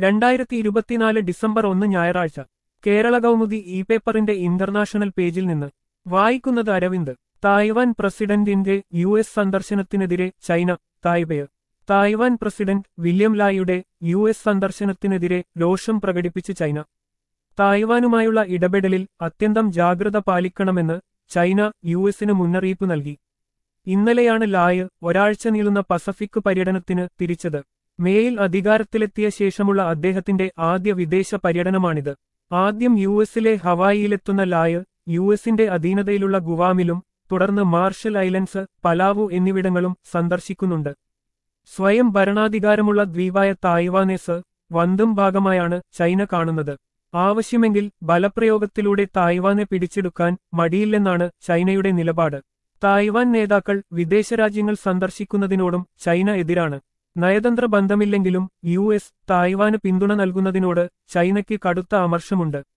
2024 December 1 ഞായറാഴ്ച Kerala Kaumudi E പേപ്പറിന്റെ international പേജിൽ നിന്ന് വായിക്കുന്നത് അരവിന്ദ്. തായ്വാൻ പ്രസിഡന്റിന്റെ US സന്ദർശനത്തിനെതിരെ ചൈന. തായ്പേയ്. തായ്വാൻ പ്രസിഡന്റ് വില്യം ലായുടെ US സന്ദർശനത്തിനെതിരെ രോഷം പ്രകടിപ്പിച്ച് ചൈന. തായ്വാനുമായുള്ള ഇടപെടലിൽ അത്യന്തം ജാഗ്രത പാലിക്കണമെന്ന് ചൈന US-ന് മുന്നറിയിപ്പ് നൽകി. ഇന്നലെയാണ് ലായ് ഒരാഴ്ച നീളുന്ന പസഫിക് പര്യടനത്തിന് തിരിച്ചത്. മേയിൽ അധികാരത്തിലെത്തിയ ശേഷമുള്ള അദ്ദേഹത്തിന്റെ ആദ്യ വിദേശ പര്യടനമാണിത്. ആദ്യം US-ലെ ഹവായിയിലെത്തുന്ന ലായ് US-ന്റെ അധീനതയിലുള്ള ഗുവാമിലും തുടർന്ന് മാർഷൽ ഐലൻഡ്സ്, പലാവു എന്നിവിടങ്ങളും സന്ദർശിക്കുന്നുണ്ട്. സ്വയം ഭരണാധികാരമുള്ള ദ്വീപായ തായ്വാനേസ് വന്തും ഭാഗമായാണ് ചൈന കാണുന്നത്. ആവശ്യമെങ്കിൽ ബലപ്രയോഗത്തിലൂടെ തായ്വാനെ പിടിച്ചെടുക്കാൻ മടിയില്ലെന്നാണ് ചൈനയുടെ നിലപാട്. തായ്വാൻ നേതാക്കൾ വിദേശരാജ്യങ്ങൾ സന്ദർശിക്കുന്നതിനോടും ചൈന എതിരാണ്. നയതന്ത്ര ബന്ധമില്ലെങ്കിലും US തായ്വാന് പിന്തുണ നൽകുന്നതിനോട് ചൈനയ്ക്ക് കടുത്ത അമർഷമുണ്ട്.